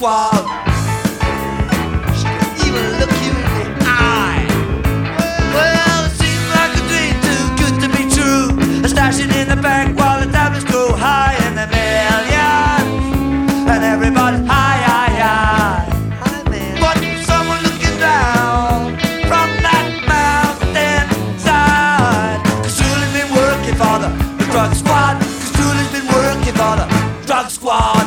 squad. She can even look you in the eye. Well, it seems like a dream too good to be true. Stashing in the bank while the tablets go high in the millions, and everybody's high, high, high. But someone looking down from that mountain side. 'Cause Julie's been working for the drug squad. 'Cause Julie's been working for the drug squad.